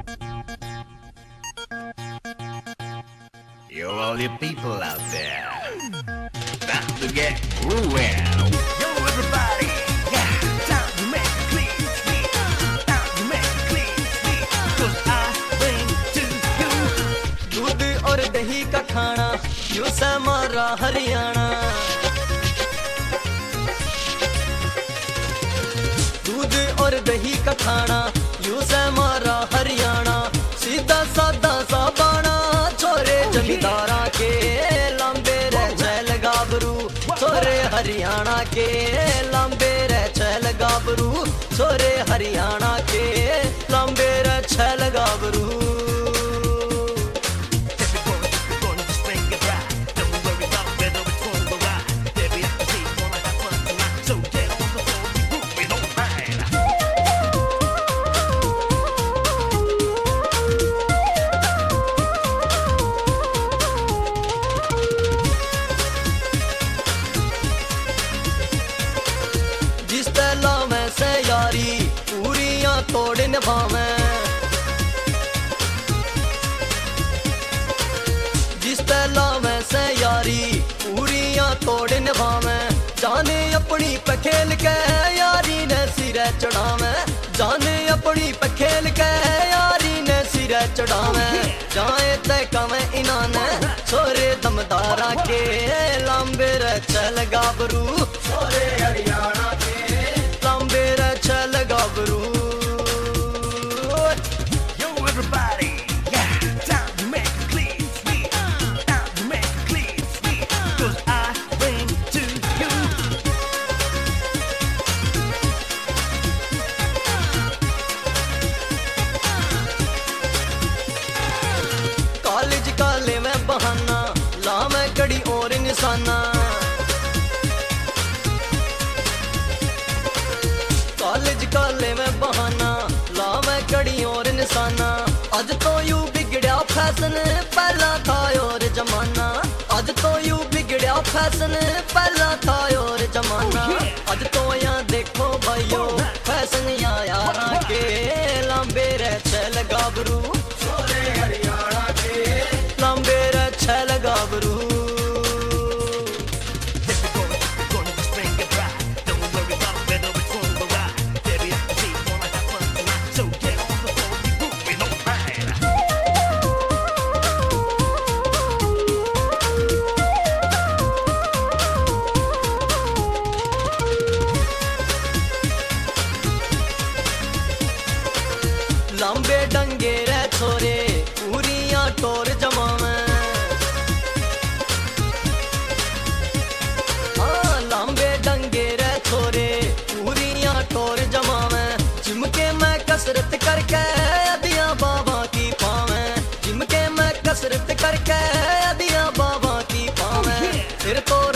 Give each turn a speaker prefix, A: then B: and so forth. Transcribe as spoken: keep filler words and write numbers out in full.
A: Yo, all you people out there, time to get grooving. Yo, everybody, yeah, time to make it clean, sweet. Time to make it clean, sweet. 'Cause I bring to you
B: दूध और दही का खाना, यूं से हमारा हरियाणा। दूध और दही का खाना, यूं से हमारा हरियाणा। सीधा सादा सा बाना, छोरे जमींदारा के लंबे रह चल गाबरू। छोरे हरियाणा के लंबे रह चल गाबरू। छोरे हरियाणा के लंबे रह चल गाबरू। से यारी पूरियां तोड़ निभावें, जिस तलावें से यारी पूरियां तोड़ निभावें। जाने अपनी पे खेल के यारी ने सिरे चढ़ावें। जाने अपनी पे खेल के यारी ने सिरे चढ़ावें। जाए तय कवें इनाने छोरे दमदारा के लंबे रह चल गाबरू। छोरे हरियाणा के लंबे रह चल गाबरू।
A: Yo, everybody, yeah, time to make it clean, sweet. Time to make it clean, sweet. 'Cause I bring to you
B: college का ले मैं बहाना, ला मैं कड़ी और निशाना। कॉलेज का ले मैं बहाना, ला मैं कड़ी और निशाना। आज तो यूं बिगड़या फैशन, पहला था और जमाना। आज तो यूं बिगड़या फैशन, पहला था और जमाना। आज तो यहाँ देखो भाइयों फैशन यहाँ यारा के लंबे रह चल गाबरू। छोरे हरियाणा के लंबे रह चल गाबरू। लंबे डंगे रे छोरे पूरियां टोर जमावें। हाँ लंबे डंगे रे छोरे पूरियां टोर जमावें। जिम के मैं कसरत करके अदियां बाबा की पावें। जिम के मैं कसरत करके अदियां बाबा की पावें। फिर तो